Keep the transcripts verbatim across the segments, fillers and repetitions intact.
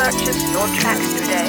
purchase your tracks today.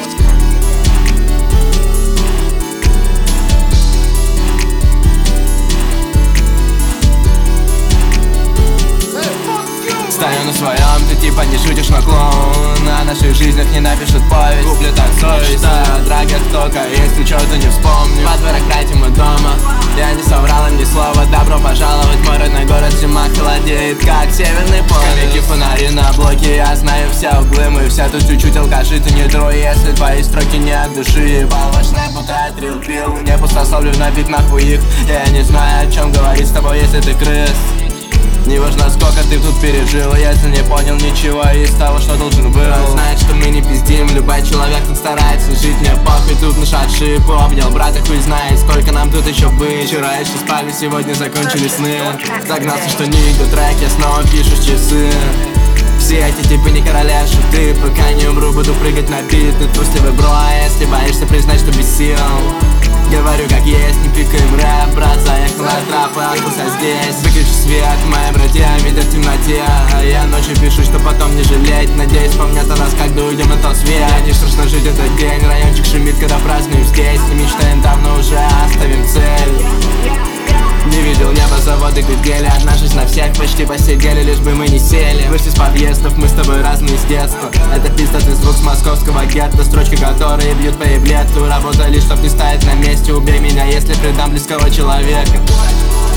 Стою на своем, ты типа не шутишь, но клоун. О наших жизнях не напишут повесть. Куплю так совесть, о драгах только есть, ты чего-то не вспомню. Во дворах тратим мы дома, я не соврал им ни слова. Добро пожаловать в мой родной город, зима холодеет, как северный полюс. Скамейки, фонари на блоке, я знаю все углы. Мы все тут чуть-чуть алкаши, ты не трой, если твои строки не от души. Полночная путает рил пил, не пустословлю на бит нахуй их. Я не знаю, о чем говорить с тобой, если ты крыс. Не важно, сколько ты тут пережил, если не понял ничего из того, что должен был. Знает, что мы не пиздим, любой человек тут старается жить. Мне похуй, тут наш отшиб, обнял брата, хуй знает, сколько нам тут еще быть. Вчера еще спали, сегодня закончили сны. Загнался, что не идут треки, снова пишешь часы. Все эти типы не короля шуты, пока не умру, буду прыгать на бит. Ты трусливый бро, а если боишься признать, что без сил. Говорю как есть, не пикаем рэп, брат, заехал на трап, остался здесь. Выключи свет, мои братья видят в темноте, а я ночью пишу, что потом не жалеть. Надеюсь, помнят о нас, когда уйдем на тот свет. Не страшно жить этот день, райончик шумит, когда празднуем здесь. Не мечтаем давно уже, оставим цель. Не видел небо, заводы гудели, одна жизнь на всех, почти посидели, лишь бы мы не сели. Вышли с подъездов, мы с тобой разные с детства. Это пиздатый звук с московского гетто, строчки, которые бьют по еблету. Работали, чтоб не стоять на месте, убей меня, если предам близкого человека.